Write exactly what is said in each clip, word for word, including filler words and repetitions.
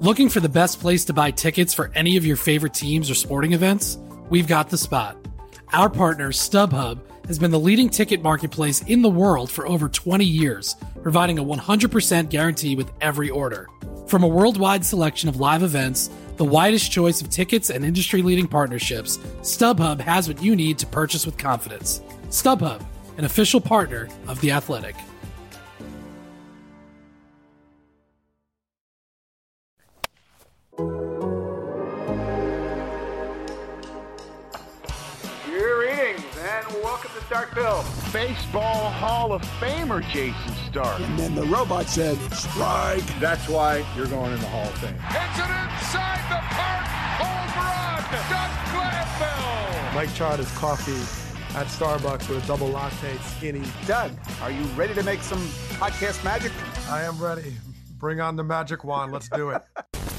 Looking for the best place to buy tickets for any of your favorite teams or sporting events? We've got the spot. Our partner, StubHub, has been the leading ticket marketplace in the world for over twenty years, providing a one hundred percent guarantee with every order. From a worldwide selection of live events, the widest choice of tickets and industry-leading partnerships, StubHub has what you need to purchase with confidence. StubHub, an official partner of The Athletic. Greetings and welcome to Starkville. Baseball Hall of Famer Jayson Stark. And then the robot said, strike. That's why you're going in the Hall of Fame. It's an inside the park home run. Doug Glanville. Mike tried his coffee at Starbucks with a double latte skinny. Doug, are you ready to make some podcast magic? I am ready. Bring on the magic wand. Let's do it.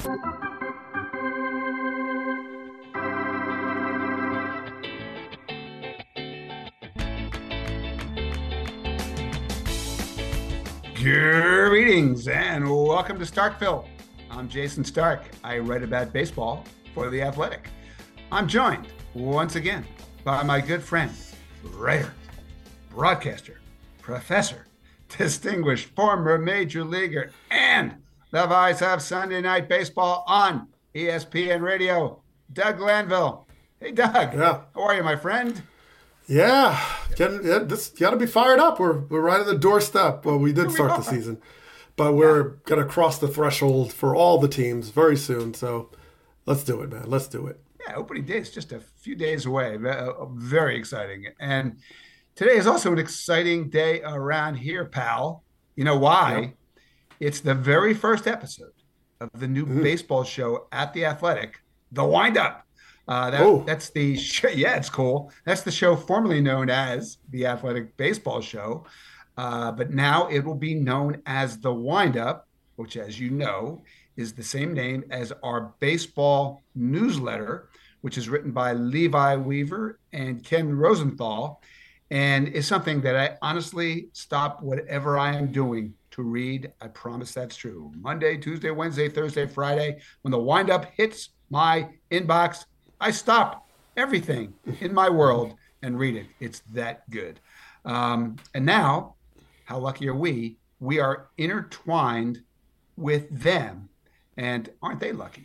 Greetings and welcome to Starkville. I'm Jayson Stark. I write about baseball for The Athletic. I'm joined once again by my good friend, writer, broadcaster, professor, distinguished former major leaguer, and the voice of Sunday Night Baseball on E S P N Radio, Doug Glanville. Hey, Doug. Yeah. How are you, my friend? Yeah, getting yeah, this got to be fired up. We're we're right on the doorstep. Well, we did Here start we the season, but we're yeah. gonna cross the threshold for all the teams very soon. So let's do it, man. Let's do it. Yeah, opening day is just a few days away. Very exciting, and today is also an exciting day around here, pal. You know why? Yeah. It's the very first episode of the new mm. baseball show at The Athletic, The Wind-Up. Uh, that, that's the show. Yeah, it's cool. That's the show formerly known as The Athletic Baseball Show. Uh, but now it will be known as The Wind-Up, which, as you know, is the same name as our baseball newsletter, which is written by Levi Weaver and Ken Rosenthal, and is something that I honestly stop whatever I am doing to read. I promise that's true. Monday, Tuesday, Wednesday, Thursday, Friday, when The Wind-Up hits my inbox, I stop everything in my world and read it. It's that good. Um, and now, how lucky are we? We are intertwined with them. And aren't they lucky?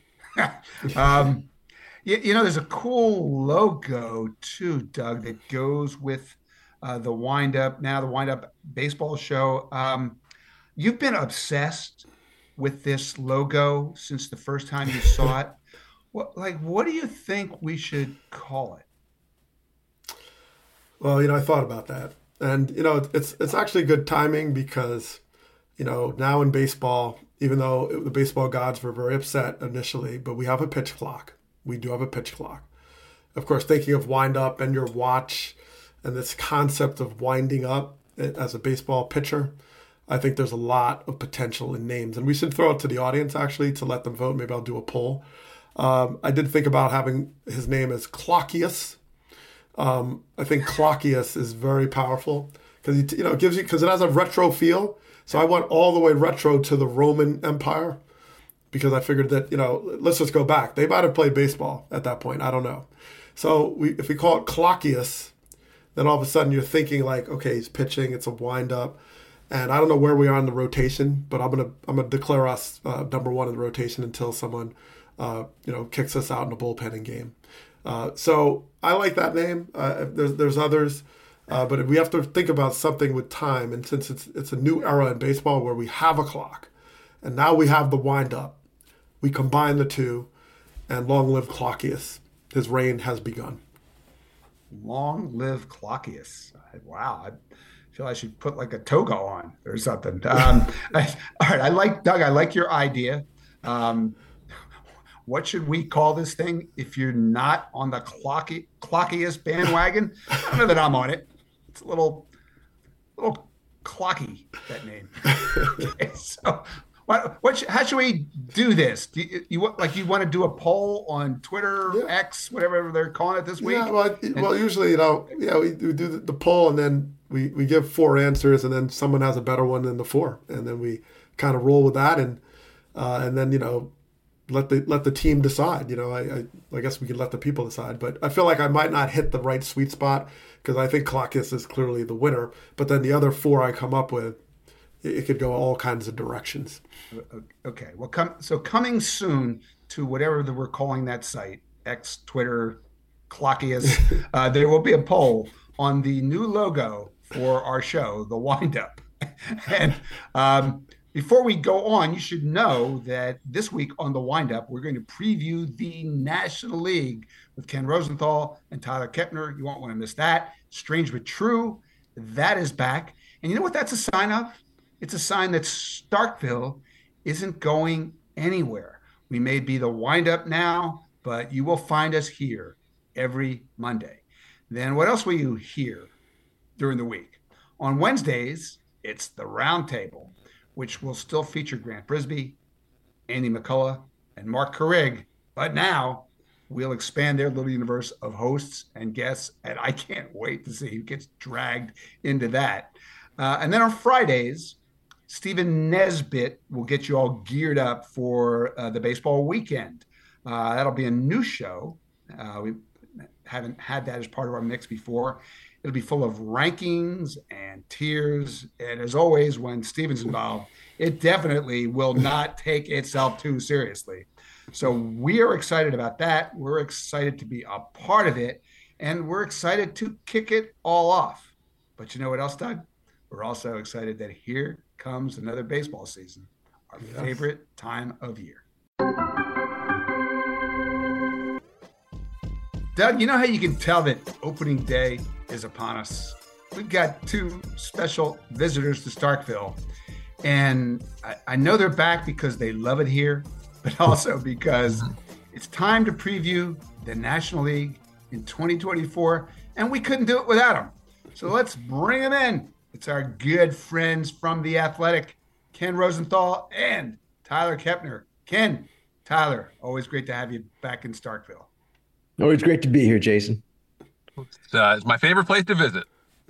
um, you, you know, there's a cool logo too, Doug, that goes with uh, the Wind-Up, now the Wind-Up Baseball Show. Um, you've been obsessed with this logo since the first time you saw it. What, like, what do you think we should call it? Well, you know, I thought about that. And, you know, it's it's actually good timing because, you know, now in baseball, even though it, the baseball gods were very upset initially, but we have a pitch clock. We do have a pitch clock. Of course, thinking of wind up and your watch and this concept of winding up as a baseball pitcher, I think there's a lot of potential in names. And we should throw it to the audience, actually, to let them vote. Maybe I'll do a poll. Um, I did think about having his name as Clockius. Um, I think Clockius is very powerful because you know it gives you because it has a retro feel. So I went all the way retro to the Roman Empire because I figured that you know let's just go back. They might have played baseball at that point. I don't know. So we, if we call it Clockius, then all of a sudden you're thinking like, okay, he's pitching. It's a wind up, and I don't know where we are in the rotation, but I'm gonna I'm gonna declare us uh, number one in the rotation until someone. Uh, you know, kicks us out in a bullpenning game. Uh, so I like that name. Uh, there's there's others, uh, but we have to think about something with time. And since it's it's a new era in baseball where we have a clock, and now we have the wind up, we combine the two, and long live Clockius. His reign has begun. Long live Clockius. Wow. I feel I should put like a toga on or something. Um, I, all right. I like, Doug, I like your idea. Um, What should we call this thing if you're not on the clocky, Clockiest bandwagon? I don't know that I'm on it. It's a little, little clocky, that name. Okay, so what, what, how should we do this? Do you, you like you want to do a poll on Twitter, yeah. X, whatever they're calling it this week? Yeah, well, and, well usually, you know, yeah, we, we do the poll and then we, we give four answers and then someone has a better one than the four. And then we kind of roll with that. And, uh, and then, you know, let the let the team decide. You know, I, I I guess we could let the people decide, but I feel like I might not hit the right sweet spot because I think Clockis is clearly the winner. But then the other four I come up with, it, it could go all kinds of directions. Okay, well, come so coming soon to whatever the, we're calling that site, X, Twitter, Clockius, uh, there will be a poll on the new logo for our show, The Wind-Up. and um, before we go on, you should know that this week on The Wind-Up, we're going to preview the National League with Ken Rosenthal and Tyler Kepner. You won't want to miss that. Strange but true, that is back. And you know what that's a sign of? It's a sign that Starkville isn't going anywhere. We may be The Wind-Up now, but you will find us here every Monday. Then what else will you hear during the week? On Wednesdays, it's the Roundtable, which will still feature Grant Brisbee, Andy McCullough, and Mark Carrig. But now we'll expand their little universe of hosts and guests, and I can't wait to see who gets dragged into that. Uh, and then on Fridays, Stephen Nesbitt will get you all geared up for uh, the baseball weekend. Uh, that'll be a new show. Uh, we haven't had that as part of our mix before. It'll be full of rankings and tiers. And as always, when Steven's involved, it definitely will not take itself too seriously. So we are excited about that. We're excited to be a part of it. And we're excited to kick it all off. But you know what else, Doug? We're also excited that here comes another baseball season, our yes. favorite time of year. Doug, you know how you can tell that opening day is upon us? We've got two special visitors to Starkville. And I, I know they're back because they love it here, but also because it's time to preview the National League in twenty twenty-four, and we couldn't do it without them. So let's bring them in. It's our good friends from The Athletic, Ken Rosenthal and Tyler Kepner. Ken, Tyler, always great to have you back in Starkville. Always great to be here, Jason. It's, uh, it's my favorite place to visit.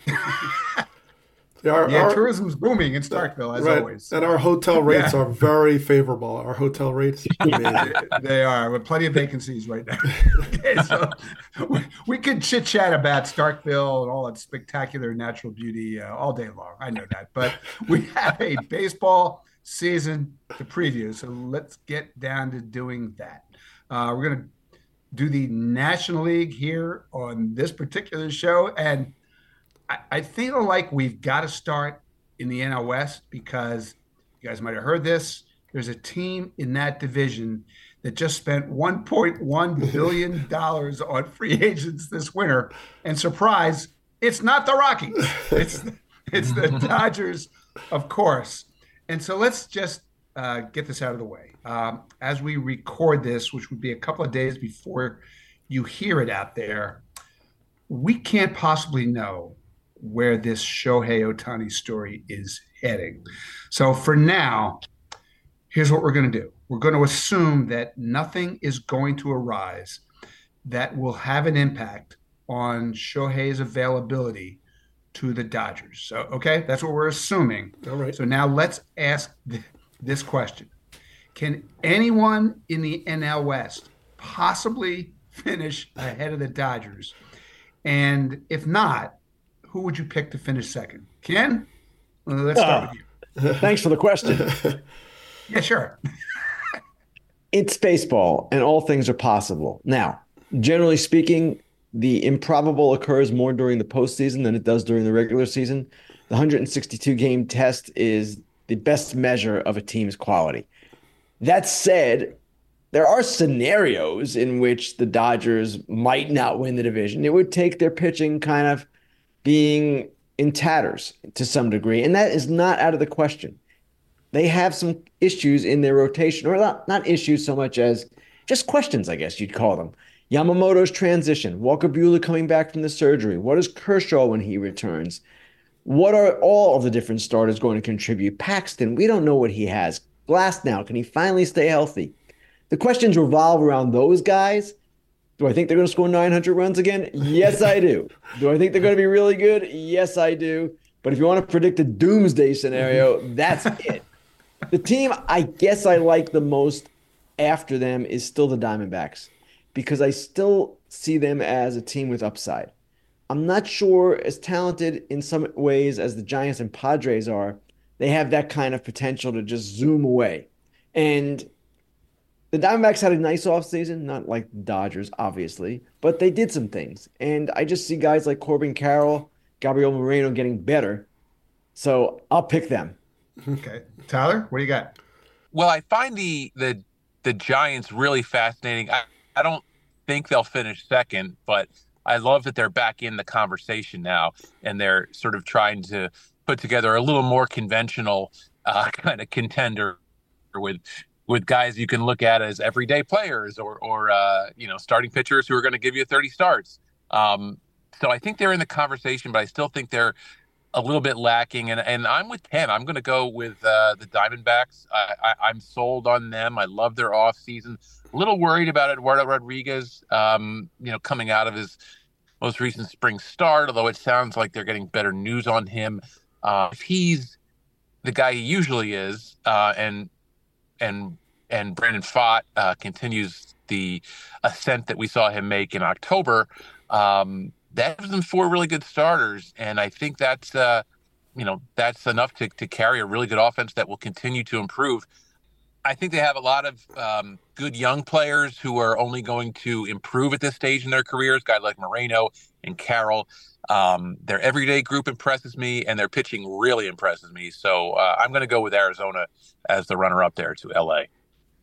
yeah, our, yeah our, tourism's booming in Starkville, as right. always. And our hotel rates yeah. are very favorable. Our hotel rates, amazing. They are, with plenty of vacancies right now. Okay, so we, we could chit-chat about Starkville and all its spectacular natural beauty uh, all day long. I know that. But we have a baseball season to preview, so let's get down to doing that. Uh, we're going to do the National League here on this particular show. And I, I feel like we've got to start in the N L West because you guys might have heard this. There's a team in that division that just spent one point one billion dollars on free agents this winter. And surprise, it's not the Rockies. It's, it's the Dodgers, of course. And so let's just uh, get this out of the way. Um, as we record this, which would be a couple of days before you hear it out there, we can't possibly know where this Shohei Ohtani story is heading. So for now, here's what we're going to do. We're going to assume that nothing is going to arise that will have an impact on Shohei's availability to the Dodgers. So, okay, that's what we're assuming. All right. So now let's ask th- this question. Can anyone in the N L West possibly finish ahead of the Dodgers? And if not, who would you pick to finish second? Ken? Well, let's start uh, with you. Thanks for the question. Yeah, sure. It's baseball, and all things are possible. Now, generally speaking, the improbable occurs more during the postseason than it does during the regular season. The one hundred sixty-two game test is the best measure of a team's quality. That said, there are scenarios in which the Dodgers might not win the division. It would take their pitching kind of being in tatters to some degree, and that is not out of the question. They have some issues in their rotation, or not, not issues so much as just questions, I guess you'd call them. Yamamoto's transition, Walker Buehler coming back from the surgery. What is Kershaw when he returns? What are all of the different starters going to contribute? Paxton, we don't know what he has. Glass now, can he finally stay healthy? The questions revolve around those guys. Do I think they're going to score nine hundred runs again? Yes, I do. Do I think they're going to be really good? Yes, I do. But if you want to predict a doomsday scenario, that's it. The team I guess I like the most after them is still the Diamondbacks because I still see them as a team with upside. I'm not sure as talented in some ways as the Giants and Padres are. They have that kind of potential to just zoom away. And the Diamondbacks had a nice offseason, not like the Dodgers, obviously, but they did some things. And I just see guys like Corbin Carroll, Gabriel Moreno getting better. So I'll pick them. Okay. Tyler, what do you got? Well, I find the the the Giants really fascinating. I, I don't think they'll finish second, but I love that they're back in the conversation now, and they're sort of trying to put together a little more conventional uh, kind of contender with with guys you can look at as everyday players or or uh, you know starting pitchers who are going to give you thirty starts. Um, so I think they're in the conversation, but I still think they're a little bit lacking. And and I'm with Ken. I'm going to go with uh, the Diamondbacks. I, I, I'm sold on them. I love their offseason. A little worried about Eduardo Rodriguez, um, you know, coming out of his most recent spring start, although it sounds like they're getting better news on him. Uh, if he's the guy he usually is, uh, and and and Brandon Pfaadt uh, continues the ascent that we saw him make in October, um, that gives them four really good starters, and I think that's uh, you know that's enough to to carry a really good offense that will continue to improve. I think they have a lot of um, good young players who are only going to improve at this stage in their careers, guys like Moreno and Carroll. Um, their everyday group impresses me, and their pitching really impresses me. So uh, I'm going to go with Arizona as the runner-up there to L A.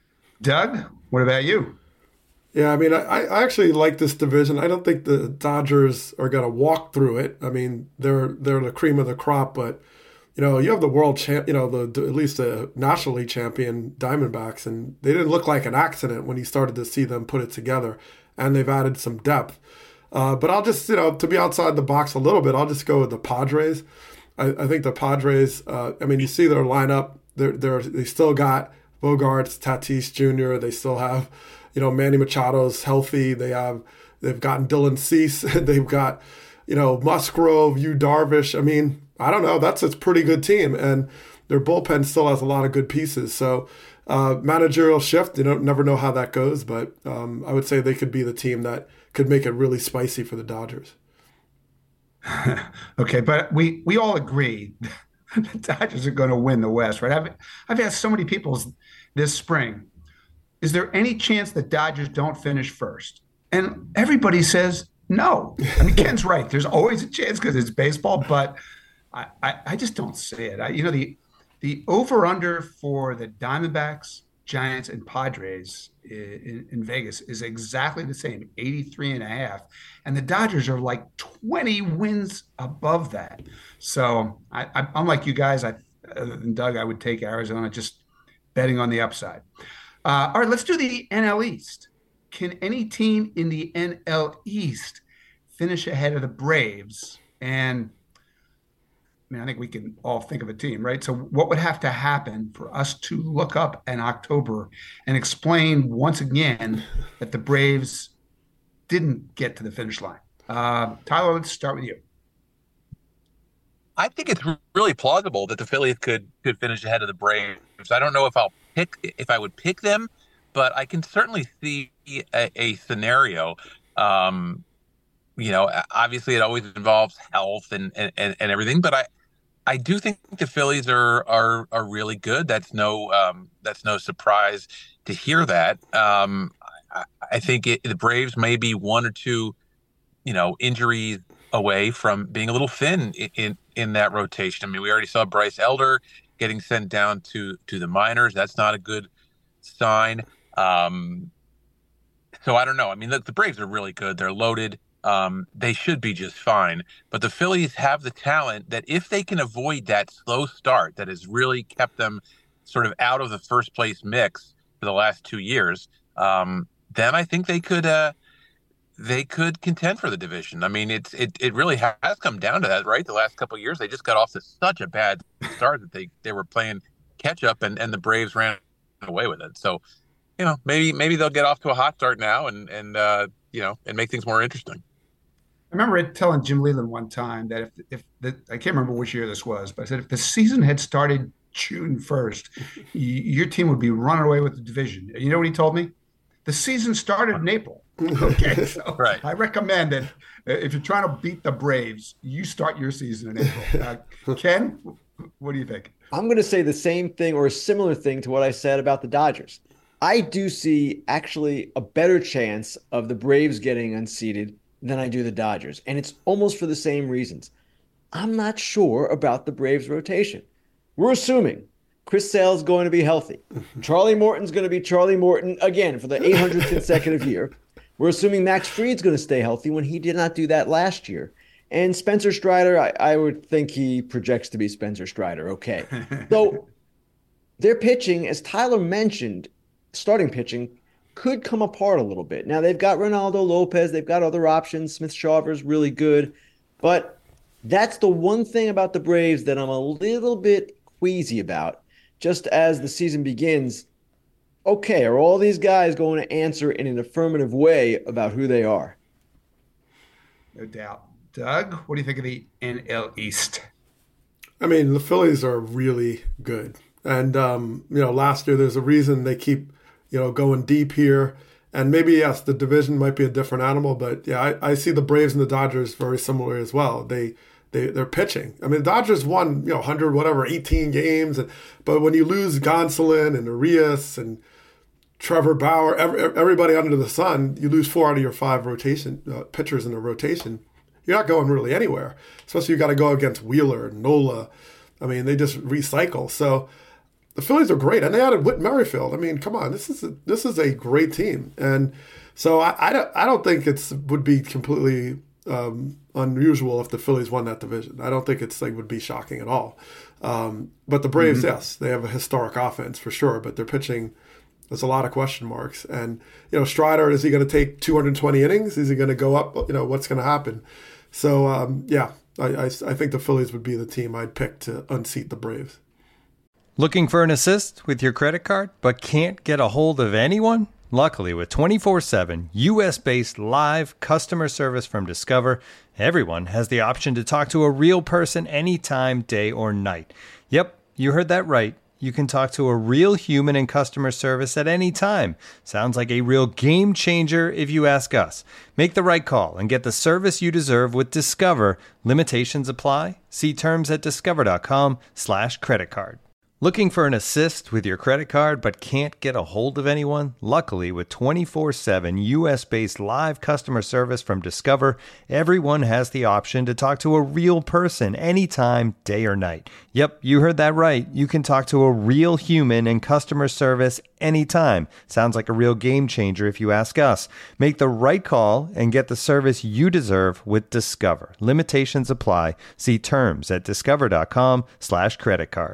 Doug, what about you? Yeah, I mean, I, I actually like this division. I don't think the Dodgers are going to walk through it. I mean, they're they're the cream of the crop, but you know, you have the world champ, you know, the at least the National League champion Diamondbacks, and they didn't look like an accident when you started to see them put it together, and they've added some depth. Uh, but I'll just, you know, to be outside the box a little bit, I'll just go with the Padres. I, I think the Padres, uh, I mean, you see their lineup, they're, they're, they still got Bogarts, Tatis Junior They still have, you know, Manny Machado's healthy. They have, they've gotten Dylan Cease. They've got, you know, Musgrove, Yu Darvish. I mean, I don't know. That's a pretty good team. And their bullpen still has a lot of good pieces. So uh, managerial shift, you know, never know how that goes. But um, I would say they could be the team that could make it really spicy for the Dodgers. Okay, but we we all agree the Dodgers are going to win the West, right? I've, I've asked so many people this spring, is there any chance the Dodgers don't finish first? And everybody says no. I mean, Ken's right. There's always a chance because it's baseball, but I, I, I just don't see it. I, you know, the the over-under for the Diamondbacks, Giants, and Padres in, in Vegas is exactly the same, eighty-three and a half. And the Dodgers are like twenty wins above that. So I, I, I'm like you guys, I, other than Doug, I would take Arizona, just betting on the upside. Uh, all right, let's do the N L East. Can any team in the N L East finish ahead of the Braves? And I mean, I think we can all think of a team, right? So what would have to happen for us to look up in October and explain once again that the Braves didn't get to the finish line? Uh, Tyler, let's start with you. I think it's really plausible that the Phillies could could finish ahead of the Braves. I don't know if I'll pick if I would pick them, but I can certainly see a, a scenario. Um, you know, obviously it always involves health and, and, and everything, but I, I do think the Phillies are are are really good. That's no um, that's no surprise to hear that. Um, I, I think it, the Braves may be one or two, you know, injuries away from being a little thin in, in in that rotation. I mean, we already saw Bryce Elder getting sent down to to the minors. That's not a good sign. Um, so I don't know. I mean, look, the Braves are really good. They're loaded. Um, they should be just fine. But the Phillies have the talent that if they can avoid that slow start that has really kept them sort of out of the first place mix for the last two years, um, then I think they could uh, they could contend for the division. I mean, it's it it really has come down to that, right? The last couple of years, they just got off to such a bad start that they, they were playing catch up, and, and the Braves ran away with it. So, you know, maybe maybe they'll get off to a hot start now and and uh, you know and make things more interesting. I remember telling Jim Leland one time that if if the, I can't remember which year this was, but I said if the season had started June first, your team would be running away with the division. You know what he told me? The season started in April. Okay, so right. I recommend that if you're trying to beat the Braves, you start your season in April. Uh, Ken, what do you think? I'm going to say the same thing or a similar thing to what I said about the Dodgers. I do see actually a better chance of the Braves getting unseated than I do the Dodgers, and it's almost for the same reasons. I'm not sure about the Braves rotation. We're assuming Chris Sale is going to be healthy. Charlie Morton's going to be Charlie Morton again for the eight hundredth consecutive year. We're assuming Max Fried's going to stay healthy when he did not do that last year. And Spencer Strider, I, I would think he projects to be Spencer Strider. Okay. So their pitching, as Tyler mentioned, starting pitching could come apart a little bit. Now they've got Ronaldo Lopez. They've got other options. Smith Shawver's really good. But that's the one thing about the Braves that I'm a little bit queasy about. Just as the season begins, okay, are all these guys going to answer in an affirmative way about who they are? No doubt. Doug, what do you think of the N L East? I mean, the Phillies are really good. And, um, you know, last year there's a reason they keep, you know, going deep here. And maybe, yes, the division might be a different animal. But, yeah, I, I see the Braves and the Dodgers very similar as well. They, they, they're pitching. I mean, the Dodgers won, you know, one hundred, whatever, eighteen games. And, but when you lose Gonsolin and Arias and Trevor Bauer, every, everybody under the sun, you lose four out of your five rotation uh, pitchers in a rotation. You're not going really anywhere, especially you got to go against Wheeler, Nola. I mean, they just recycle. So the Phillies are great, and they added Whit Merrifield. I mean, come on, this is a, this is a great team, and so I, I don't I don't think it's would be completely um, unusual if the Phillies won that division. I don't think it's like would be shocking at all. Um, but the Braves, mm-hmm. yes, they have a historic offense for sure, but their pitching. There's a lot of question marks. And, you know, Strider, is he going to take two hundred twenty innings? Is he going to go up? You know, what's going to happen? So, um, yeah, I, I, I think the Phillies would be the team I'd pick to unseat the Braves. Looking for an assist with your credit card but can't get a hold of anyone? Luckily, with twenty-four seven U S-based live customer service from Discover, everyone has the option to talk to a real person anytime, day or night. Yep, you heard that right. You can talk to a real human in customer service at any time. Sounds like a real game changer if you ask us. Make the right call and get the service you deserve with Discover. Limitations apply. See terms at discover.com slash credit card. Looking for an assist with your credit card but can't get a hold of anyone? Luckily, with twenty-four seven U S-based live customer service from Discover, everyone has the option to talk to a real person anytime, day or night. Yep, you heard that right. You can talk to a real human in customer service anytime. Sounds like a real game changer if you ask us. Make the right call and get the service you deserve with Discover. Limitations apply. See terms at discover.com slash credit card.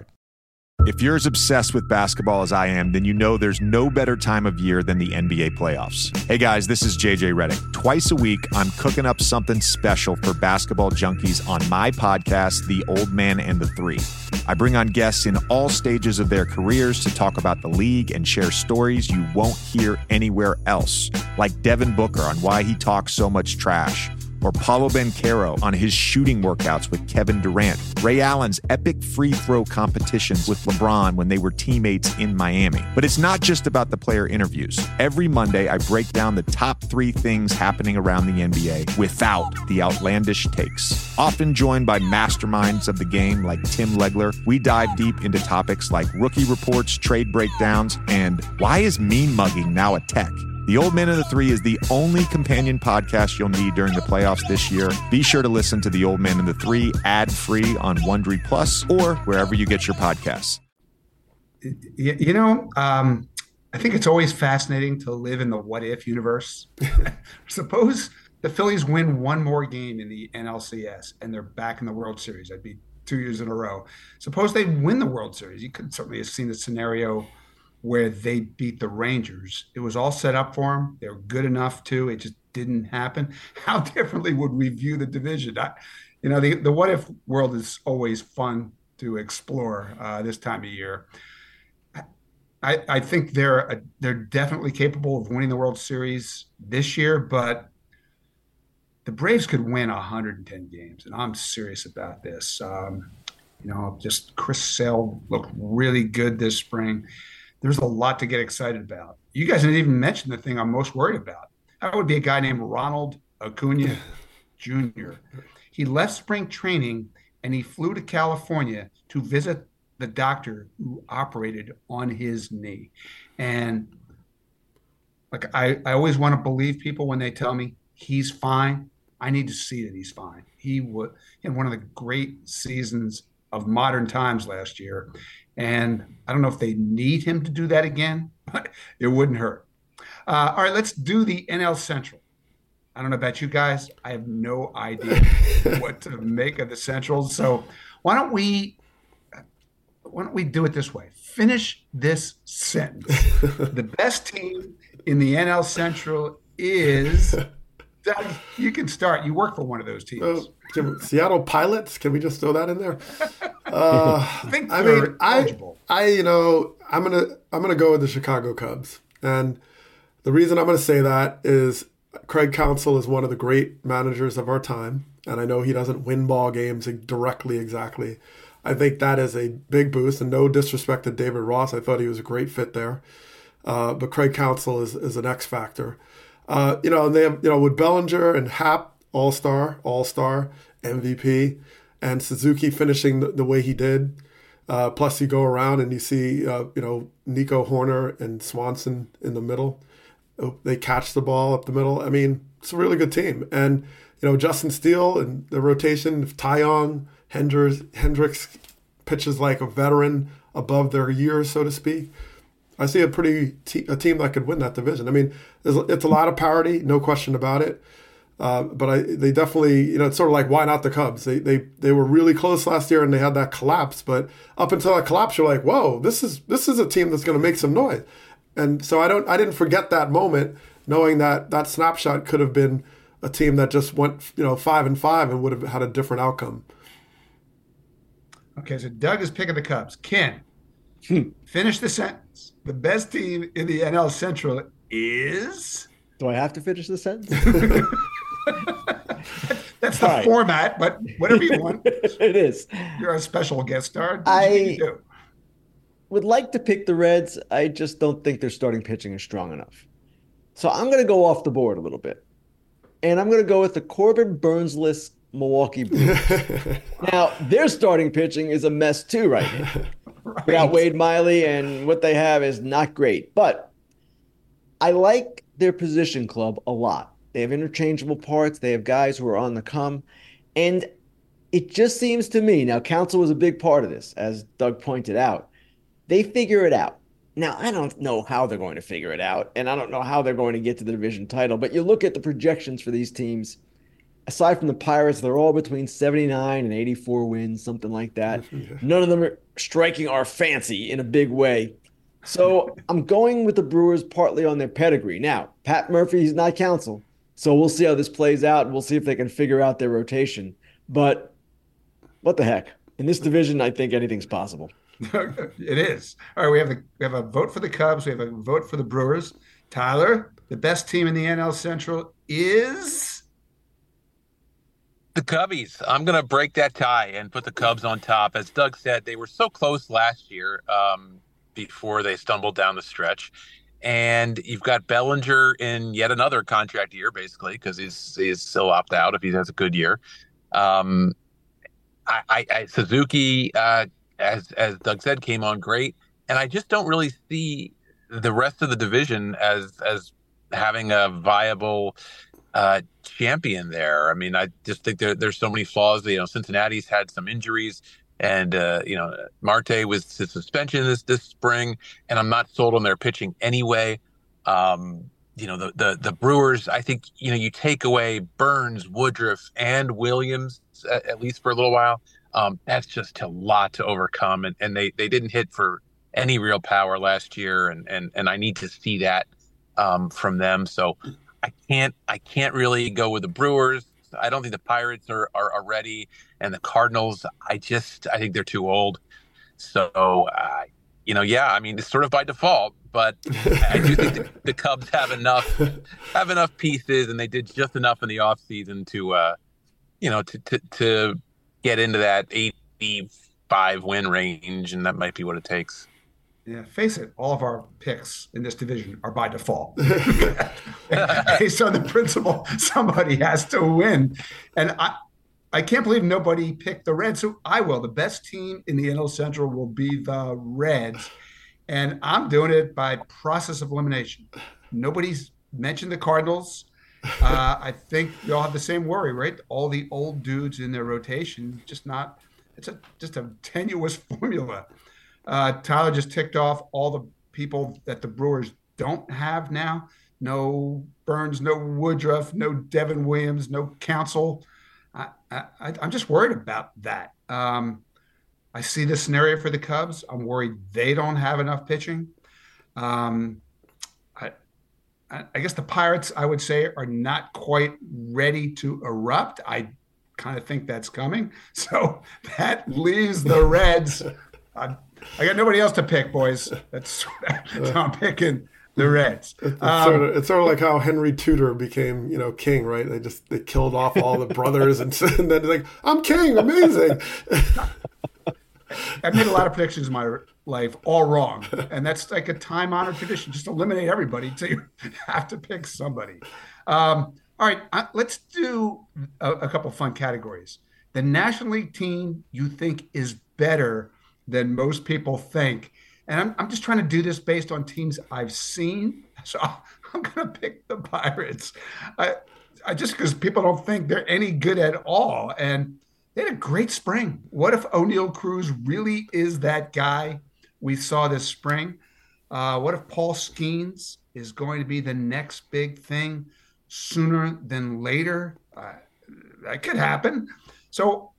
If you're as obsessed with basketball as I am, then you know there's no better time of year than the N B A playoffs. Hey guys, this is J J Redick. Twice a week, I'm cooking up something special for basketball junkies on my podcast, The Old Man and the Three. I bring on guests in all stages of their careers to talk about the league and share stories you won't hear anywhere else, like Devin Booker on why he talks so much trash, or Paolo Banchero on his shooting workouts with Kevin Durant, Ray Allen's epic free throw competitions with LeBron when they were teammates in Miami. But it's not just about the player interviews. Every Monday, I break down the top three things happening around the N B A without the outlandish takes. Often joined by masterminds of the game like Tim Legler, we dive deep into topics like rookie reports, trade breakdowns, and why is mean mugging now a tech? The Old Man and the Three is the only companion podcast you'll need during the playoffs this year. Be sure to listen to The Old Man and the Three ad-free on Wondery Plus or wherever you get your podcasts. You, you know, um, I think it's always fascinating to live in the what-if universe. Suppose the Phillies win one more game in the N L C S and they're back in the World Series. That'd be two years in a row. Suppose they win the World Series. You could certainly have seen the scenario where they beat the Rangers. It was all set up for them. They were good enough to. It just didn't happen. How differently would we view the division? I, you know, the, the what if world is always fun to explore uh, this time of year. I, I think they're a, they're definitely capable of winning the World Series this year, but the Braves could win one hundred ten games, and I'm serious about this. Um, You know, just Chris Sale looked really good this spring. There's a lot to get excited about. You guys didn't even mention the thing I'm most worried about. That would be a guy named Ronald Acuna Junior He left spring training and he flew to California to visit the doctor who operated on his knee. And like, I, I always want to believe people when they tell me he's fine. I need to see that he's fine. He was in one of the great seasons of modern times last year. And I don't know if they need him to do that again, but it wouldn't hurt. Uh, all right, let's do the N L Central. I don't know about you guys. I have no idea what to make of the Central. So why don't we why don't we do it this way? Finish this sentence. The best team in the N L Central is, Doug, you can start. You work for one of those teams. Uh, Seattle Pilots. Can we just throw that in there? Uh, I think I mean, I, I, you know, I'm gonna, I'm gonna go with the Chicago Cubs, and the reason I'm gonna say that is Craig Counsell is one of the great managers of our time, and I know he doesn't win ball games directly exactly. I think that is a big boost, and no disrespect to David Ross. I thought he was a great fit there, uh, but Craig Counsell is is an X factor. Uh, you know, and they have, you know, with Bellinger and Happ, All-Star, All-Star, M V P, and Suzuki finishing the, the way he did. Uh, plus, you go around and you see, uh, you know, Nico Horner and Swanson in the middle. They catch the ball up the middle. I mean, it's a really good team. And, you know, Justin Steele and the rotation of Taillon, Hendricks, Hendricks pitches like a veteran above their years, so to speak. I see a pretty te- a team that could win that division. I mean, there's, it's a lot of parity, no question about it. Uh, but I, they definitely, you know, it's sort of like, why not the Cubs? They they they were really close last year and they had that collapse. But up until that collapse, you're like, whoa, this is this is a team that's going to make some noise. And so I don't I didn't forget that moment, knowing that that snapshot could have been a team that just went, you know, five and five and would have had a different outcome. Okay, so Doug is picking the Cubs. Ken, Hmm. finish the sentence. The best team in the N L Central is? Do I have to finish the sentence? That's the All right. format, but whatever you want. It is. You're a special guest star. I would like to pick the Reds. I just don't think their starting pitching is strong enough. So I'm going to go off the board a little bit. And I'm going to go with the Corbin Burns-less Milwaukee Brewers. Now, their starting pitching is a mess too right now. Right. Without Wade Miley, and what they have is not great. But I like their position club a lot. They have interchangeable parts. They have guys who are on the come. And it just seems to me, now Counsell was a big part of this, as Doug pointed out. They figure it out. Now, I don't know how they're going to figure it out, and I don't know how they're going to get to the division title. But you look at the projections for these teams, aside from the Pirates, they're all between seventy-nine and eighty-four wins, something like that. None of them are striking our fancy in a big way. So I'm going with the Brewers partly on their pedigree. Now, Pat Murphy, he's not Counsell, so we'll see how this plays out, and we'll see if they can figure out their rotation. But what the heck? In this division, I think anything's possible. It is. All right, we have, the, we have a vote for the Cubs. We have a vote for the Brewers. Tyler, the best team in the N L Central is? The Cubbies. I'm going to break that tie and put the Cubs on top. As Doug said, they were so close last year um, before they stumbled down the stretch. And you've got Bellinger in yet another contract year, basically, because he's he's still opt out if he has a good year. Um, I, I, I Suzuki, uh, as as Doug said, came on great, and I just don't really see the rest of the division as as having a viable uh, champion there. I mean, I just think there, there's so many flaws. You know, Cincinnati's had some injuries. And, uh, you know, Marte was his suspension this, this spring, and I'm not sold on their pitching anyway. Um, you know, the, the, the Brewers, I think, you know, you take away Burns, Woodruff, and Williams, at, at least for a little while. Um, that's just a lot to overcome. And, and they, they didn't hit for any real power last year. And, and, and I need to see that um, from them. So I can't, I can't really go with the Brewers. I don't think the Pirates are, are, are ready, and the Cardinals, I just I think they're too old. So, uh, you know, yeah, I mean, it's sort of by default, but I do think the, the Cubs have enough have enough pieces, and they did just enough in the offseason to, uh, you know, to, to to get into that eighty five win range, and that might be what it takes. Yeah, face it, all of our picks in this division are by default. Based on the principle, somebody has to win. And I I can't believe nobody picked the Reds, so I will. The best team in the N L Central will be the Reds. And I'm doing it by process of elimination. Nobody's mentioned the Cardinals. Uh, I think we all have the same worry, right? All the old dudes in their rotation, just not, it's a just a tenuous formula. Uh, Tyler just ticked off all the people that the Brewers don't have now. No Burns, no Woodruff, no Devin Williams, no Counsell. I, I, I'm just worried about that. Um, I see this scenario for the Cubs. I'm worried they don't have enough pitching. Um, I, I guess the Pirates, I would say, are not quite ready to erupt. I kind of think that's coming. So that leaves the Reds. I, I got nobody else to pick, boys. That's so I'm picking the Reds. It's, um, sort of, it's sort of like how Henry Tudor became, you know, king, right? They just they killed off all the brothers, and, and then like, I'm king, amazing. I've made a lot of predictions in my life, all wrong, and that's like a time-honored tradition. Just eliminate everybody until you have to pick somebody. Um, all right, uh, let's do a, a couple fun categories. The National League team you think is better than most people think. And I'm, I'm just trying to do this based on teams I've seen. So I'm going to pick the Pirates. I, I just because people don't think they're any good at all. And they had a great spring. What if O'Neal Cruz really is that guy we saw this spring? Uh, what if Paul Skeens is going to be the next big thing sooner than later? Uh, that could happen. So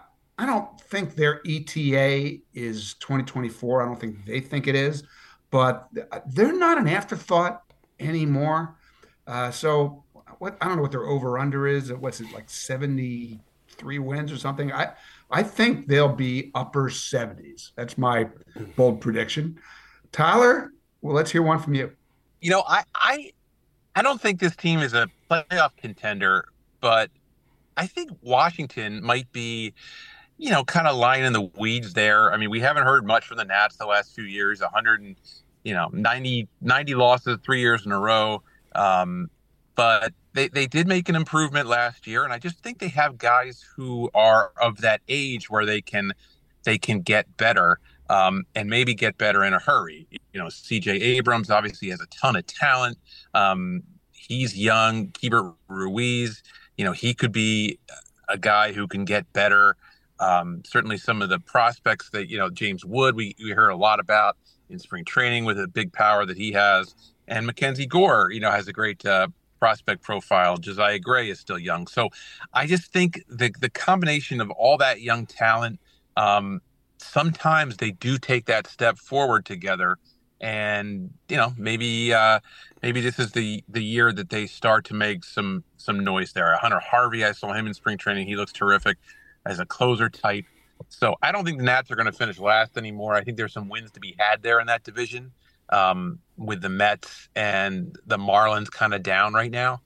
I don't think their E T A is twenty twenty-four. I don't think they think it is, but they're not an afterthought anymore. Uh, so what I don't know what their over-under is. What's it, like seventy-three wins or something? I, I think they'll be upper seventies. That's my bold prediction. Tyler, well, let's hear one from you. You know, I, I, I don't think this team is a playoff contender, but I think Washington might be – you know, kind of lying in the weeds there. I mean, we haven't heard much from the Nats the last few years, one hundred and, you know, ninety, ninety losses three years in a row. Um, but they, they did make an improvement last year. And I just think they have guys who are of that age where they can, they can get better um, and maybe get better in a hurry. You know, C J Abrams obviously has a ton of talent. Um, he's young. Keibert Ruiz, you know, he could be a guy who can get better. Um, certainly some of the prospects that, you know, James Wood, we, we heard a lot about in spring training with the big power that he has. And Mackenzie Gore, you know, has a great uh, prospect profile. Josiah Gray is still young. So I just think the the combination of all that young talent, um, sometimes they do take that step forward together. And, you know, maybe uh, maybe this is the, the year that they start to make some some noise there. Hunter Harvey, I saw him in spring training. He looks terrific as a closer type. So I don't think the Nats are going to finish last anymore. I think there's some wins to be had there in that division um, with the Mets and the Marlins kind of down right now.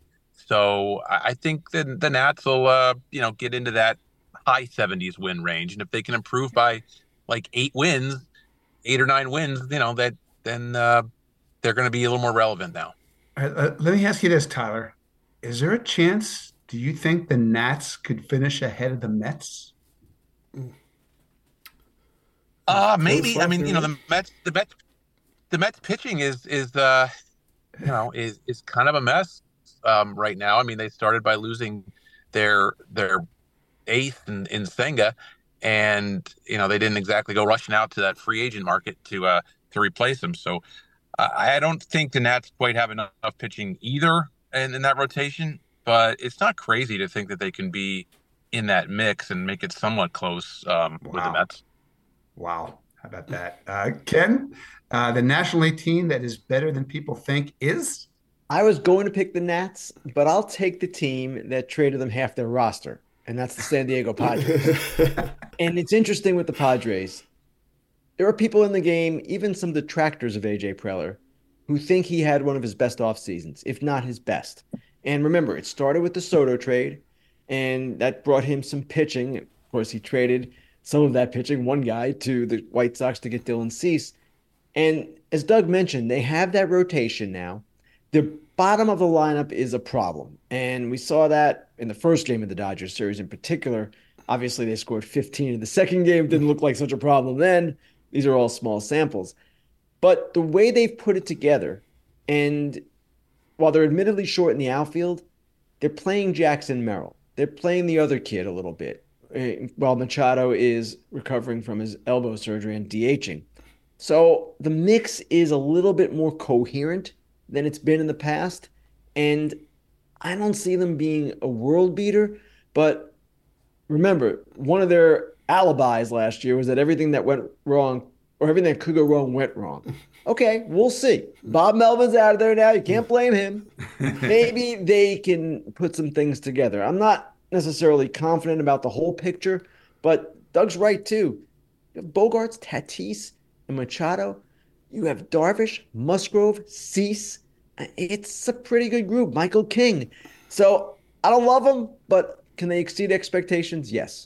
So I think that the Nats will, uh, you know, get into that high seventies win range. And if they can improve by like eight wins, eight or nine wins, you know, that then uh, they're going to be a little more relevant now. All right, uh, let me ask you this, Tyler. Is there a chance do you think the Nats could finish ahead of the Mets? Uh, maybe. I mean, you know, the Mets, the Mets, the Mets pitching is is uh, you know, is is kind of a mess um, right now. I mean, they started by losing their their eighth in, in Senga, and you know they didn't exactly go rushing out to that free agent market to uh, to replace him. So uh, I don't think the Nats quite have enough pitching either in, in that rotation. But it's not crazy to think that they can be in that mix and make it somewhat close um, wow. with the Mets. Wow. How about that? Uh, Ken, uh, the National League team that is better than people think is? I was going to pick the Nats, but I'll take the team that traded them half their roster, and that's the San Diego Padres. And it's interesting with the Padres. There are people in the game, even some detractors of A J Preller, who think he had one of his best off seasons, if not his best. And remember, it started with the Soto trade, and that brought him some pitching. Of course, he traded some of that pitching, one guy to the White Sox to get Dylan Cease. And as Doug mentioned, they have that rotation now. The bottom of the lineup is a problem. And we saw that in the first game of the Dodgers series in particular. Obviously, they scored fifteen in the second game. Didn't look like such a problem then. These are all small samples. But the way they've put it together, and while they're admittedly short in the outfield, they're playing Jackson Merrill. They're playing the other kid a little bit, while Machado is recovering from his elbow surgery and DHing. So the mix is a little bit more coherent than it's been in the past. And I don't see them being a world beater. But remember, one of their alibis last year was that everything that went wrong, or everything that could go wrong, went wrong. Okay, we'll see. Bob Melvin's out of there now. You can't blame him. Maybe they can put some things together. I'm not necessarily confident about the whole picture, but Doug's right too. You have Bogarts, Tatis, and Machado. You have Darvish, Musgrove, Cease. It's a pretty good group. Michael King. So I don't love them, but can they exceed expectations? Yes.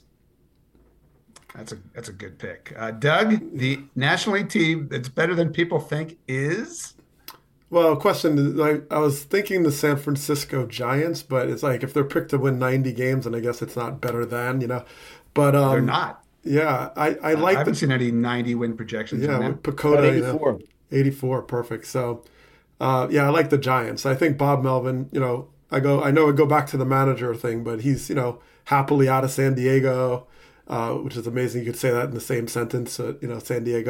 That's a that's a good pick. Uh, Doug, the National League team that's better than people think is? Well, question, I, I was thinking the San Francisco Giants, but it's like if they're picked to win ninety games, and I guess it's not better than, you know. But um, they're not. Yeah, I, I like I haven't the, seen any ninety win projections. Yeah, with Pacoda, eighty-four. You know, eighty-four, perfect. So, uh, yeah, I like the Giants. I think Bob Melvin, you know, I go, I know I go back to the manager thing, but he's, you know, happily out of San Diego. Uh, which is amazing. You could say that in the same sentence, uh, you know, San Diego.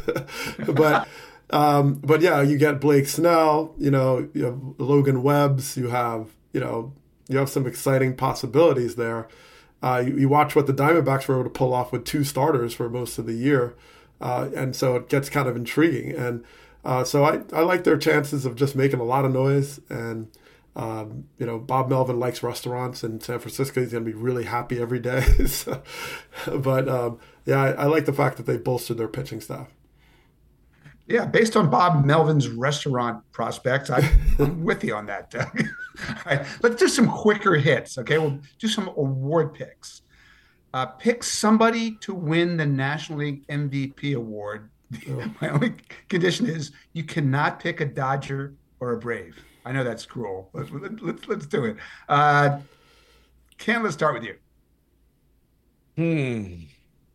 but, um, but yeah, you get Blake Snell, you know, you have Logan Webbs, you have, you know, you have some exciting possibilities there. Uh, you, you watch what the Diamondbacks were able to pull off with two starters for most of the year. Uh, and so it gets kind of intriguing. And uh, so I, I like their chances of just making a lot of noise. And, Um, you know, Bob Melvin likes restaurants in San Francisco. He's going to be really happy every day. so, but, um, yeah, I, I like the fact that they bolstered their pitching staff. Yeah, based on Bob Melvin's restaurant prospects, I, I'm with you on that, Doug. All right, let's do some quicker hits, okay? We'll do some award picks. Uh, pick somebody to win the National League M V P award. Oh. My only condition is you cannot pick a Dodger or a Brave. I know that's cruel, but let's let's do it. Uh, Ken, let's start with you. Hmm.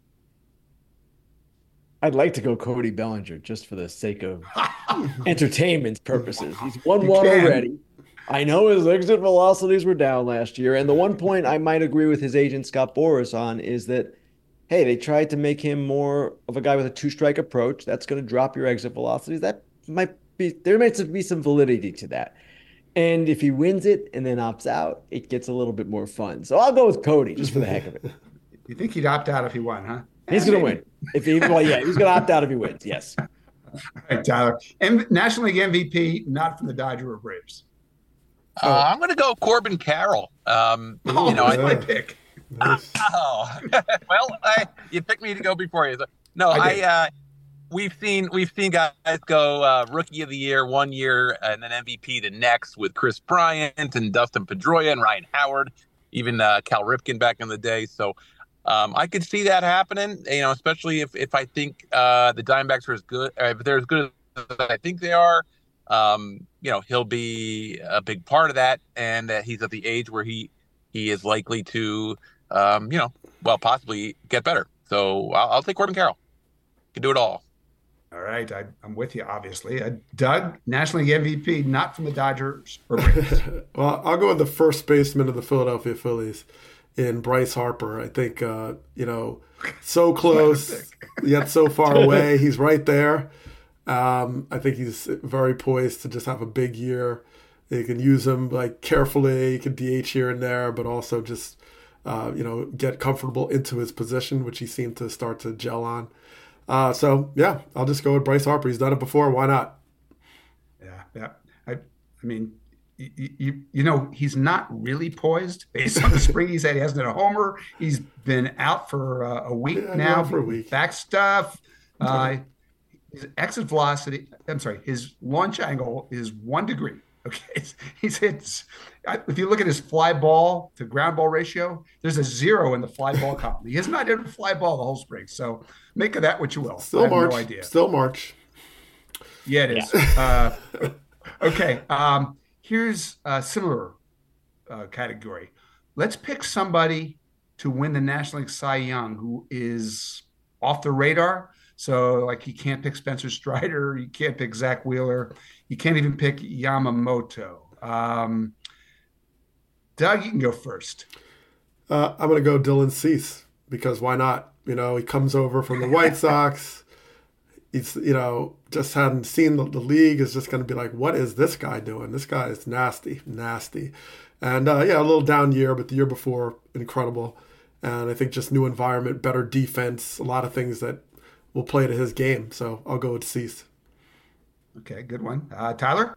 I'd like to go Cody Bellinger just for the sake of entertainment purposes. He's won you one can. already. I know his exit velocities were down last year, and the one point I might agree with his agent Scott Boras on is that, hey, they tried to make him more of a guy with a two-strike approach. That's going to drop your exit velocities. That might be there might be some validity to that. And if he wins it and then opts out, it gets a little bit more fun. So I'll go with Cody just for the heck of it. You think he'd opt out if he won, huh? He's going to win. If he, well, yeah, he's going to opt out if he wins. Yes. All right, Tyler. M- National League M V P, not from the Dodger or Braves. Uh, oh. I'm going to go Corbin Carroll. Um, oh, you know, that's I my pick. Nice. Oh, well, I, you picked me to go before you. No, I. I uh, we've seen we've seen guys go uh, Rookie of the Year one year and then M V P the next with Chris Bryant and Dustin Pedroia and Ryan Howard, even uh, Cal Ripken back in the day. So um, I could see that happening. You know, especially if if I think uh, the Diamondbacks are as good, or if they're as good as I think they are. Um, you know, he'll be a big part of that, and that he's at the age where he he is likely to, um, you know, well, possibly get better. So I'll, I'll take Corbin Carroll. Can do it all. All right, I, I'm with you, obviously. Uh, Doug, National League M V P, not from the Dodgers or Braves. Well, I'll go with the first baseman of the Philadelphia Phillies in Bryce Harper. I think, uh, you know, so close, yet so far away. He's right there. Um, I think he's very poised to just have a big year. You can use him like carefully. You can D H here and there, but also just, uh, you know, get comfortable into his position, which he seemed to start to gel on. Uh, so, yeah, I'll just go with Bryce Harper. He's done it before. Why not? Yeah, yeah. I, I mean, you, you, you know, he's not really poised based on the spring he's had. He hasn't had a homer. He's been out for uh, a week yeah, now. For a week. Back stuff. Uh, his exit velocity, I'm sorry, his launch angle is one degree. Okay. He's hit, if you look at his fly ball to ground ball ratio, there's a zero in the fly ball column. He has not hit a fly ball the whole spring. So make of that what you will. Still I have March. no idea. Still March. Yeah, it is. Yeah. Uh, okay. Um, here's a similar uh, category. Let's pick somebody to win the National League Cy Young who is off the radar. So, like, you can't pick Spencer Strider. You can't pick Zach Wheeler. You can't even pick Yamamoto. Um, Doug, you can go first. Uh, I'm going to go Dylan Cease because why not? You know, he comes over from the White Sox. He's, you know, just hadn't seen the, the league, is just going to be like, what is this guy doing? This guy is nasty, nasty. And, uh, yeah, a little down year, but the year before, incredible. And I think just new environment, better defense, a lot of things that will play to his game. So I'll go with Cease. Okay, good one. Uh, Tyler?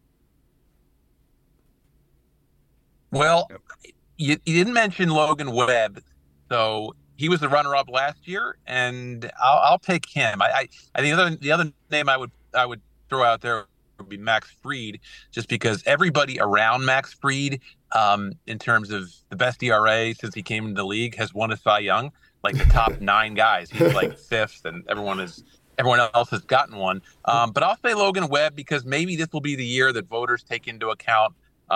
Well, you, you didn't mention Logan Webb, so he was the runner-up last year, and I'll, I'll pick him. I, I, I think the other, the other name I would I would throw out there would be Max Fried, just because everybody around Max Fried, um, in terms of the best E R A since he came into the league, has won a Cy Young. Like the top nine guys, he's like fifth, and everyone is everyone else has gotten one. Um, but I'll say Logan Webb because maybe this will be the year that voters take into account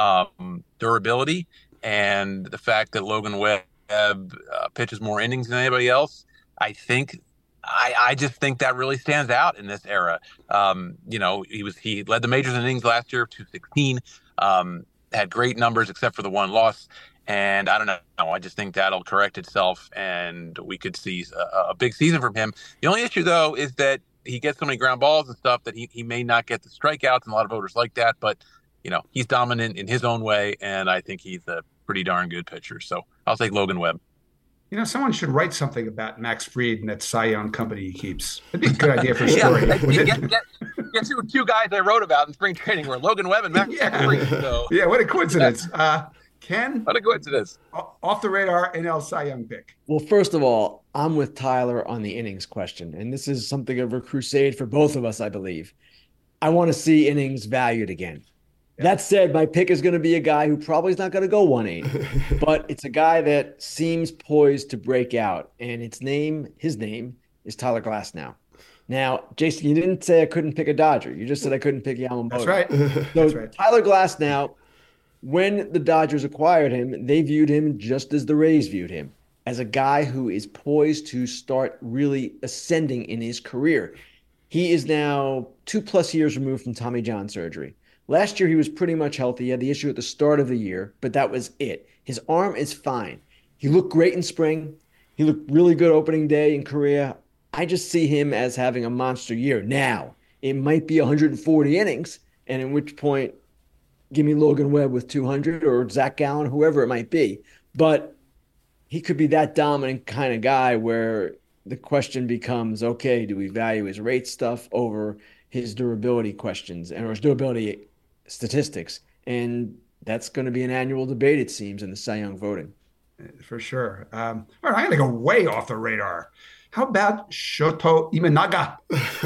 um, durability and the fact that Logan Webb uh, pitches more innings than anybody else. I think I, I just think that really stands out in this era. Um, you know, he was he led the majors in innings last year, two sixteen. Um, had great numbers except for the one loss. And I don't know. I just think that'll correct itself, and we could see a, a big season from him. The only issue, though, is that he gets so many ground balls and stuff that he, he may not get the strikeouts, and a lot of voters like that. But, you know, he's dominant in his own way, and I think he's a pretty darn good pitcher. So I'll take Logan Webb. You know, someone should write something about Max Fried and that Cy Young company he keeps. That'd be a good idea for a story. yeah, get, get, get two, two guys I wrote about in spring training were Logan Webb and Max yeah. Fried. So. Yeah, what a coincidence. Yeah. Uh, Ken? What a coincidence. Off the radar, N L Cy Young pick. Well, first of all, I'm with Tyler on the innings question, and this is something of a crusade for both of us, I believe. I want to see innings valued again. Yeah. That said, my pick is going to be a guy who probably is not going to go one eighty, but it's a guy that seems poised to break out, and its name, his name, is Tyler Glasnow. Now, Jason, you didn't say I couldn't pick a Dodger. You just said I couldn't pick Yamamoto. That's right. So That's right. Tyler Glasnow, when the Dodgers acquired him, they viewed him just as the Rays viewed him, as a guy who is poised to start really ascending in his career. He is now two plus years removed from Tommy John surgery. Last year, he was pretty much healthy. He had the issue at the start of the year, but that was it. His arm is fine. He looked great in spring. He looked really good opening day in Korea. I just see him as having a monster year. Now, it might be one hundred forty innings, and at which point, give me Logan Webb with two hundred or Zach Gallen, whoever it might be. But he could be that dominant kind of guy where the question becomes, okay, do we value his rate stuff over his durability questions and or his durability statistics? And that's going to be an annual debate, it seems, in the Cy Young voting. For sure. Um, all right, I'm going to go way off the radar. How about Shoto Imanaga?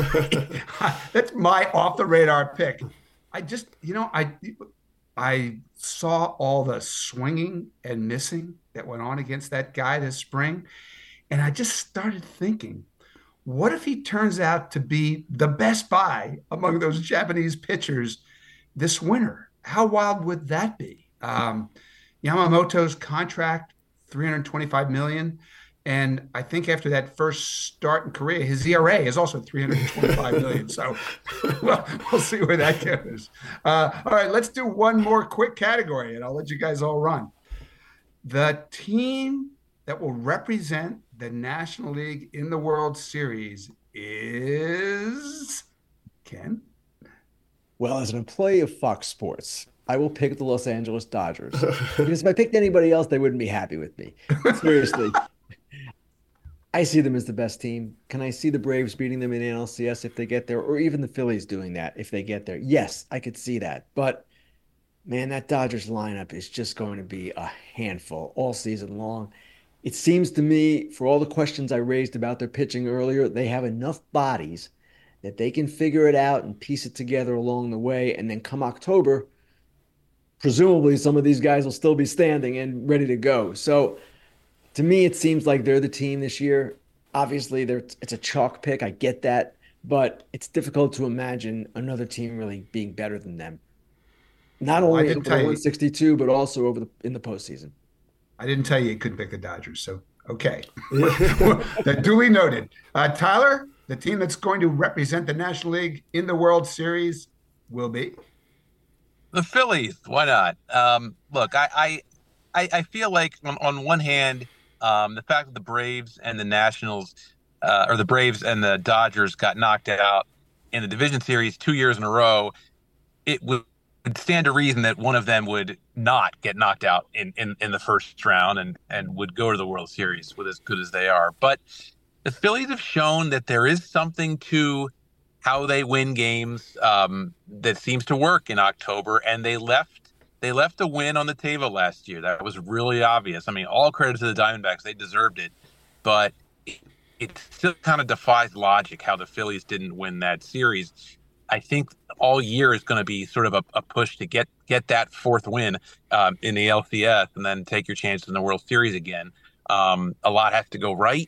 That's my off the radar pick. I just, you know, I I saw all the swinging and missing that went on against that guy this spring. And I just started thinking, what if he turns out to be the best buy among those Japanese pitchers this winter? How wild would that be? Um, Yamamoto's contract, three hundred twenty-five million dollars. And I think after that first start in Korea, his E R A is also three hundred twenty-five million dollars. So well, we'll see where that goes. Uh, all right, let's do one more quick category, and I'll let you guys all run. The team that will represent the National League in the World Series is Ken? Well, as an employee of Fox Sports, I will pick the Los Angeles Dodgers. Because if I picked anybody else, they wouldn't be happy with me. Seriously. I see them as the best team. Can I see the Braves beating them in N L C S if they get there, or even the Phillies doing that if they get there? Yes, I could see that. But, man, that Dodgers lineup is just going to be a handful all season long. It seems to me, for all the questions I raised about their pitching earlier, they have enough bodies that they can figure it out and piece it together along the way. And then come October, presumably some of these guys will still be standing and ready to go. So to me, it seems like they're the team this year. Obviously, they're, it's a chalk pick. I get that. But it's difficult to imagine another team really being better than them. Not only over the one sixty-two, but also over the in the postseason. I didn't tell you you couldn't pick the Dodgers, so okay. That duly noted. Uh, Tyler, the team that's going to represent the National League in the World Series will be the Phillies. Why not? Um, look, I, I I feel like on, on one hand, um, the fact that the Braves and the Nationals, uh, or the Braves and the Dodgers got knocked out in the division series two years in a row, it would stand to reason that one of them would not get knocked out in, in, in the first round and, and would go to the World Series with as good as they are. But the Phillies have shown that there is something to how they win games um, that seems to work in October, and they left they left a win on the table last year. That was really obvious. I mean, all credit to the Diamondbacks. They deserved it. But it, it still kind of defies logic how the Phillies didn't win that series. I think all year is going to be sort of a, a push to get get that fourth win um, in the L C S and then take your chances in the World Series again. Um, a lot has to go right.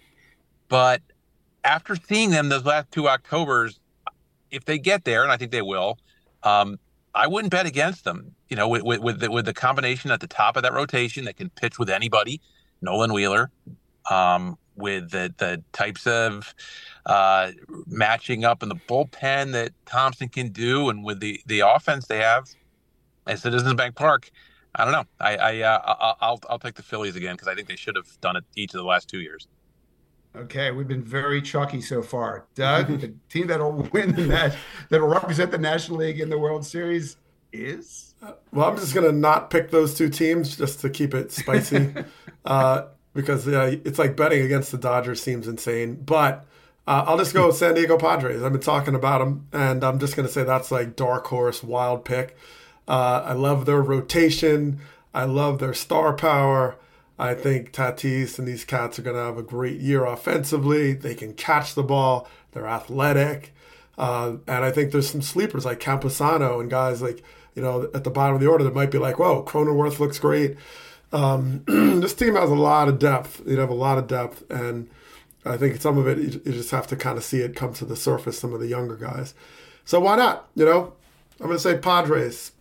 But after seeing them those last two Octobers, if they get there, and I think they will, um, I wouldn't bet against them. You know, with with with the, with the combination at the top of that rotation that can pitch with anybody, Nolan Wheeler, um, with the the types of uh, matching up in the bullpen that Thompson can do, and with the, the offense they have at Citizens Bank Park, I don't know. I, I uh, I'll I'll take the Phillies again because I think they should have done it each of the last two years. Okay, we've been very chalky so far. Doug, the team that'll win the match, that'll represent the National League in the World Series is? Well, I'm just gonna not pick those two teams just to keep it spicy, uh, because uh, it's like betting against the Dodgers seems insane, but. Uh, I'll just go with San Diego Padres. I've been talking about them, and I'm just going to say that's like dark horse, wild pick. Uh, I love their rotation. I love their star power. I think Tatis and these cats are going to have a great year offensively. They can catch the ball. They're athletic. Uh, and I think there's some sleepers like Camposano and guys like, you know, at the bottom of the order that might be like, whoa, Cronenworth looks great. Um, this team has a lot of depth. You have a lot of depth, and I think some of it, you just have to kind of see it come to the surface, some of the younger guys. So why not? You know, I'm going to say Padres.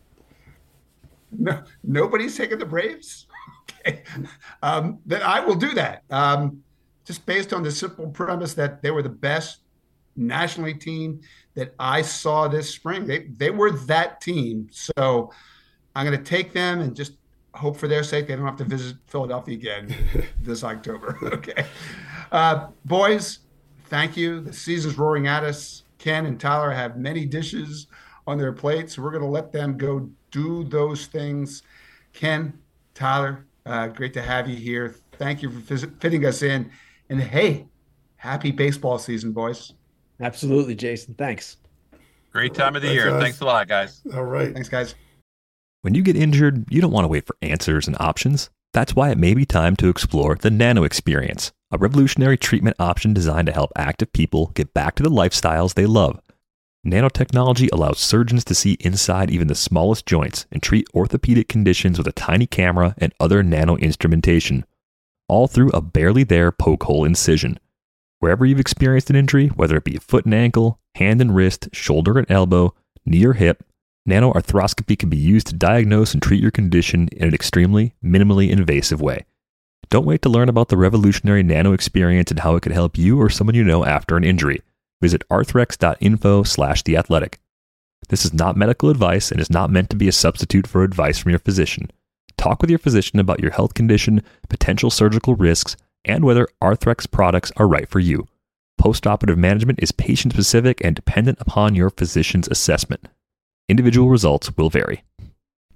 No, nobody's taking the Braves? Okay. Um, then I will do that. Um, just based on the simple premise that they were the best National League team that I saw this spring. They, they were that team. So I'm going to take them and just hope for their sake they don't have to visit Philadelphia again this October. Okay. Uh, boys, thank you. The season's roaring at us. Ken and Tyler have many dishes on their plates, so we're going to let them go do those things. Ken, Tyler, uh, great to have you here. Thank you for visit, fitting us in. And hey, happy baseball season, boys. Absolutely, Jason. Thanks. Great time of the Thanks, year. guys. Thanks a lot, guys. All right. Thanks, guys. When you get injured, you don't want to wait for answers and options. That's why it may be time to explore the Nano Experience, a revolutionary treatment option designed to help active people get back to the lifestyles they love. Nanotechnology allows surgeons to see inside even the smallest joints and treat orthopedic conditions with a tiny camera and other nano instrumentation, all through a barely there poke hole incision. Wherever you've experienced an injury, whether it be a foot and ankle, hand and wrist, shoulder and elbow, knee or hip, nanoarthroscopy can be used to diagnose and treat your condition in an extremely, minimally invasive way. Don't wait to learn about the revolutionary Nano Experience and how it could help you or someone you know after an injury. Visit arthrex.info slash the athletic. This is not medical advice and is not meant to be a substitute for advice from your physician. Talk with your physician about your health condition, potential surgical risks, and whether Arthrex products are right for you. Postoperative management is patient-specific and dependent upon your physician's assessment. Individual results will vary.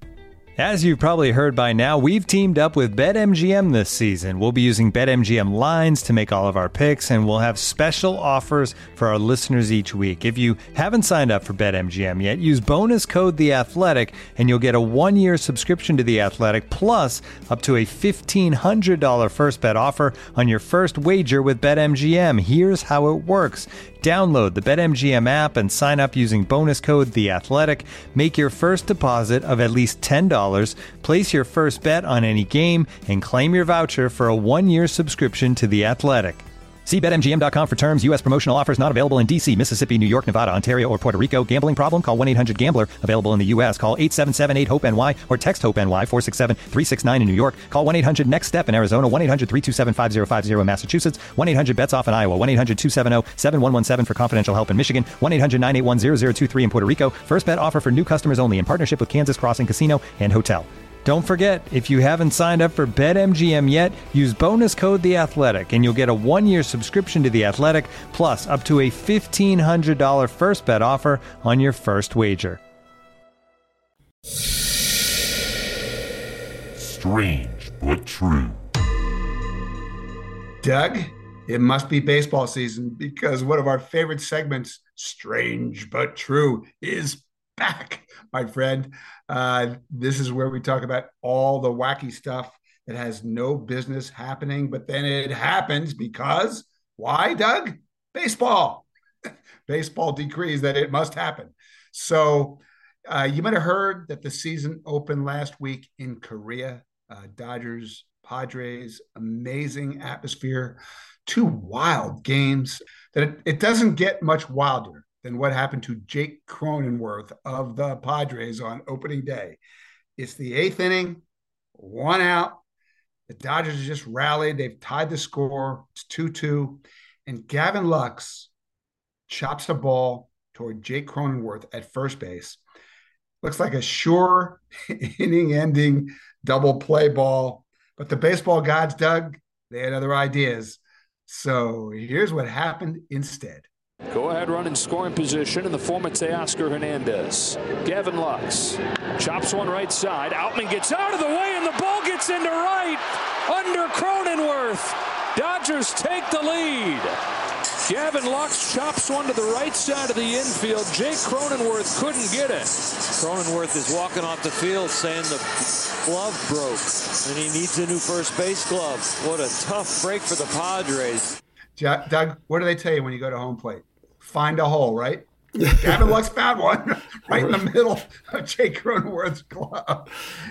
As you've probably heard by now, we've teamed up with BetMGM this season. We'll be using BetMGM lines to make all of our picks, and we'll have special offers for our listeners each week. If you haven't signed up for BetMGM yet, use bonus code The Athletic, and you'll get a one-year subscription to The Athletic, plus up to a fifteen hundred dollars first bet offer on your first wager with BetMGM. Here's how it works. Download the BetMGM app and sign up using bonus code The Athletic. Make your first deposit of at least ten dollars, place your first bet on any game, and claim your voucher for a one-year subscription to The Athletic. See Bet M G M dot com for terms. U S promotional offers not available in D C, Mississippi, New York, Nevada, Ontario, or Puerto Rico. Gambling problem? Call one eight hundred gambler. Available in the U S. Call eight seven seven eight hope N Y or text HOPE-NY four six seven three six nine in New York. Call one eight hundred next step in Arizona. one eight hundred three two seven five zero five zero in Massachusetts. one eight hundred bets off in Iowa. one eight hundred two seven zero seven one one seven for confidential help in Michigan. one eight hundred nine eight one zero zero two three in Puerto Rico. First bet offer for new customers only in partnership with Kansas Crossing Casino and Hotel. Don't forget, if you haven't signed up for BetMGM yet, use bonus code The Athletic, and you'll get a one-year subscription to The Athletic, plus up to a fifteen hundred dollars first bet offer on your first wager. Strange but true. Doug, it must be baseball season because one of our favorite segments, Strange but True, is back, my friend. Uh, this is where we talk about all the wacky stuff that has no business happening, but then it happens because why, Doug? Baseball. Baseball decrees that it must happen. So uh, you might have heard that the season opened last week in Korea. Uh, Dodgers, Padres, amazing atmosphere, two wild games. That it, it doesn't get much wilder than what happened to Jake Cronenworth of the Padres on opening day. It's the eighth inning, one out. The Dodgers have just rallied. They've tied the score. It's two two. And Gavin Lux chops the ball toward Jake Cronenworth at first base. Looks like a sure inning-ending double play ball. But the baseball gods, Doug, they had other ideas. So here's what happened instead. Go ahead, run in scoring position in the form of Teoscar Hernandez. Gavin Lux chops one right side. Outman gets out of the way, and the ball gets into right under Cronenworth. Dodgers take the lead. Gavin Lux chops one to the right side of the infield. Jake Cronenworth couldn't get it. Cronenworth is walking off the field saying the glove broke, and he needs a new first base glove. What a tough break for the Padres. Doug, what do they tell you when you go to home plate? Find a hole, right? Gavin Lux found one right in the middle of Jake Cronenworth's glove.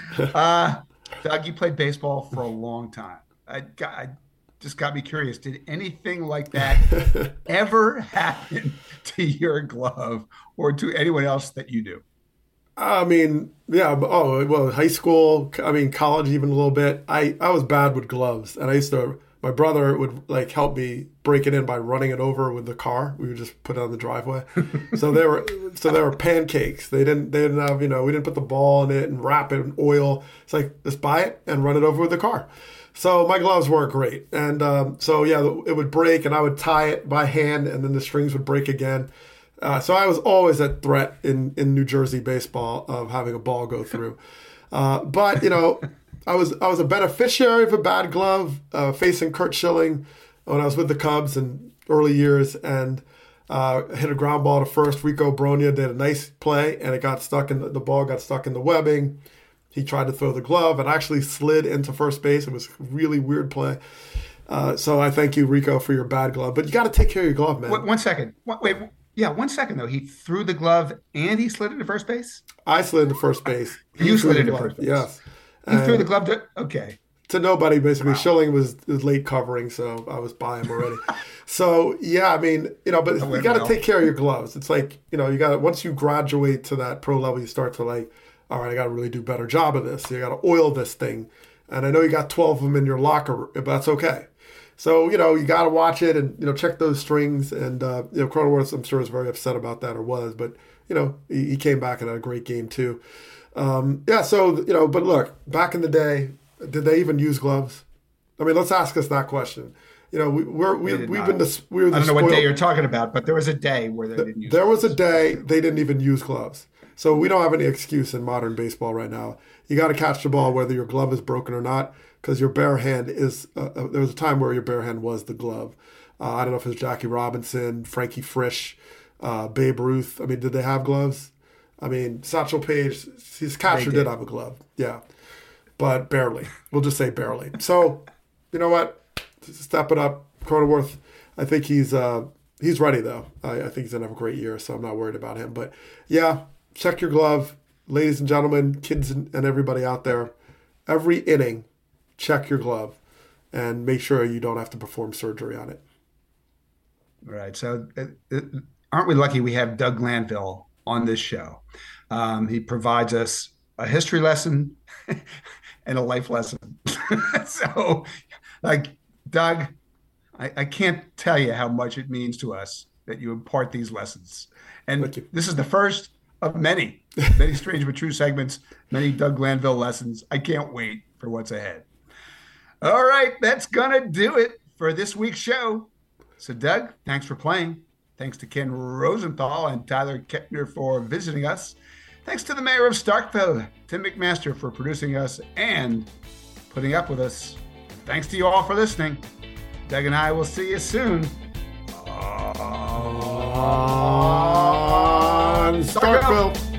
Uh, Doug, you played baseball for a long time. I, got, I just got me curious. Did anything like that ever happen to your glove or to anyone else that you do? I mean, yeah. Oh, well, high school, I mean, college even a little bit. I, I was bad with gloves, and I used to – my brother would like help me break it in by running it over with the car. We would just put it on the driveway. so they were so they were pancakes. They didn't they didn't have, you know, we didn't put the ball in it and wrap it in oil. It's like, just buy it and run it over with the car. So my gloves weren't great. And um, so, yeah, it would break and I would tie it by hand and then the strings would break again. Uh, so I was always at threat in, in New Jersey baseball of having a ball go through. Uh, but, you know, I was I was a beneficiary of a bad glove uh, facing Curt Schilling when I was with the Cubs in early years, and uh, hit a ground ball to first. Rico Brogna did a nice play, and it got stuck in the, the ball got stuck in the webbing. He tried to throw the glove and actually slid into first base. It was a really weird play. Uh, so I thank you, Rico, for your bad glove. But you got to take care of your glove, man. Wait, one second. Wait, yeah, one second though. He threw the glove and he slid into first base. I slid into first base. You slid into first base. Yes. You threw the glove to, okay. To nobody, basically. Wow. Schilling was, was late covering, so I was by him already. So, yeah, I mean, you know, but you got to take care of your gloves. It's like, you know, you got to, once you graduate to that pro level, you start to like, all right, I got to really do a better job of this. You got to oil this thing. And I know you got twelve of them in your locker, but that's okay. So, you know, you got to watch it and, you know, check those strings. And, uh, you know, Cronenworth, I'm sure, was very upset about that or was, but, you know, he, he came back and had a great game too. Um, yeah, so, you know, but look, back in the day, did they even use gloves? I mean, let's ask us that question. You know, we, we're, we, we've not. been the, we were the I don't know spoiled, what day you're talking about, but there was a day where they didn't use There gloves. was a day they didn't even use gloves. So we don't have any excuse in modern baseball right now. You got to catch the ball whether your glove is broken or not, because your bare hand is, uh, uh, there was a time where your bare hand was the glove. Uh, I don't know if it was Jackie Robinson, Frankie Frisch, uh, Babe Ruth. I mean, did they have gloves? I mean, Satchel Paige, his catcher did. did have a glove. Yeah. But barely. We'll just say barely. So, you know what? Step it up. Cronenworth, I think he's uh, he's ready, though. I, I think he's going to have a great year, so I'm not worried about him. But, yeah, check your glove. Ladies and gentlemen, kids and, and everybody out there, every inning, check your glove and make sure you don't have to perform surgery on it. Right. So uh, uh, aren't we lucky we have Doug Glanville on this show? Um, he provides us a history lesson and a life lesson. So, like, Doug, I, I can't tell you how much it means to us that you impart these lessons. And this is the first of many, many strange but true segments, many Doug Glanville lessons. I can't wait for what's ahead. All right, that's going to do it for this week's show. So, Doug, thanks for playing. Thanks to Ken Rosenthal and Tyler Kettner for visiting us. Thanks to the mayor of Starkville, Tim McMaster, for producing us and putting up with us. Thanks to you all for listening. Doug and I will see you soon on Starkville.